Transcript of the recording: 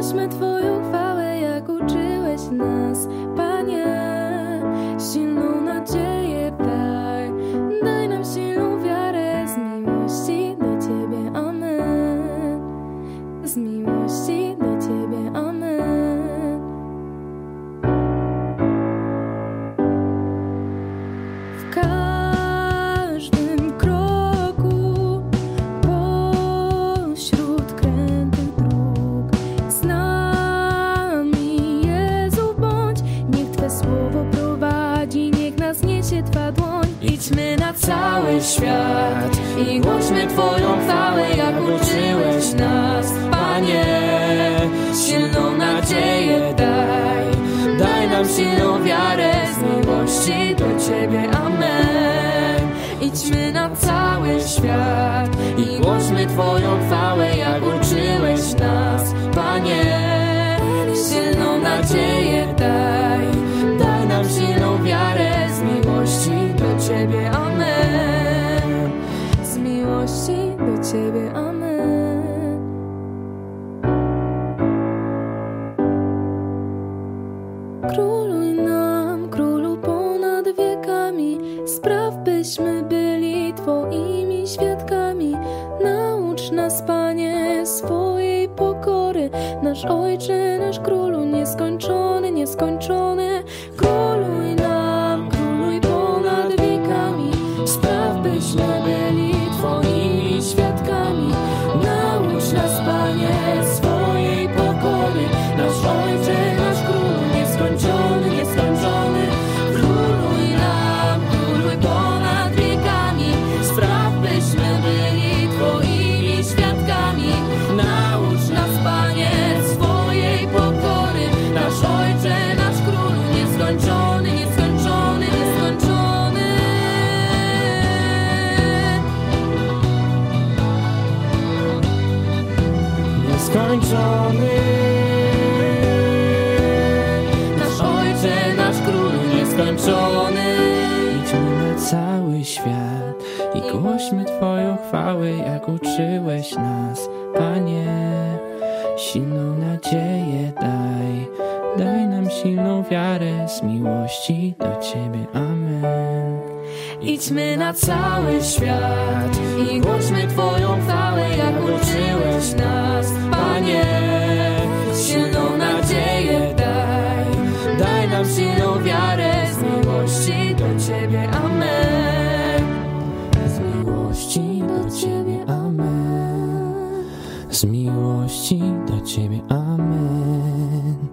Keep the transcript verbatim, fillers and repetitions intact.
głośmy Twoją chwałę, jak uczyłeś nas, Panie. Silną nadzieję daj, daj nam silną wiarę, z miłości do Ciebie, amen. Z miłości do Ciebie, amen. W każdym kroku pośród krętych dróg z nami, Jezu, bądź. Niech Twe słowo prowadzi, niech nas niesie Twa dłoń. Idźmy na cały świat i głośmy Twoją chwałę, jak uczyłeś nas, Panie. Silną nadzieję daj, daj nam silną wiarę, z miłości do Ciebie, amen. Idźmy na cały świat i głośmy Twoją chwałę, jak uczyłeś nas, Panie. Silną nadzieję daj, daj nam silną wiarę, z miłości do Ciebie, amen. Z miłości do Ciebie, amen. Króluj nam, Królu ponad wiekami, spraw, byśmy byli Twoimi świadkami. Naucz nas, Panie, swojej pokory, nasz Ojcze, nasz Królu, nieskończony, nieskończony. Króluj nam, króluj ponad wiekami, spraw, byśmy byli Twoimi świadkami. Naucz nas, Panie, swojej pokory, nasz Ojcze, nasz Królu, nieskończony, nieskończony. Króluj nam, króluj ponad wiekami, spraw, byśmy byli Twoimi świadkami. Naucz nas, Panie, swojej pokory, nasz Ojcze, nasz Królu, nieskończony, nieskończony, nieskończony. Nieskończony. Nasz Ojcze, nasz Królu, nieskończony. Idźmy na cały świat i głośmy Twoją chwałę, jak uczyłeś nas, Panie. Silną nadzieję daj, daj nam silną wiarę, z miłości do Ciebie, amen. Idźmy na cały świat i głośmy Twoją chwałę, jak uczyłeś nas, Panie. Silną nadzieję daj, daj nam silną wiarę, z miłości do Ciebie, amen. Z miłości do Ciebie, amen. Z miłości do Ciebie, amen.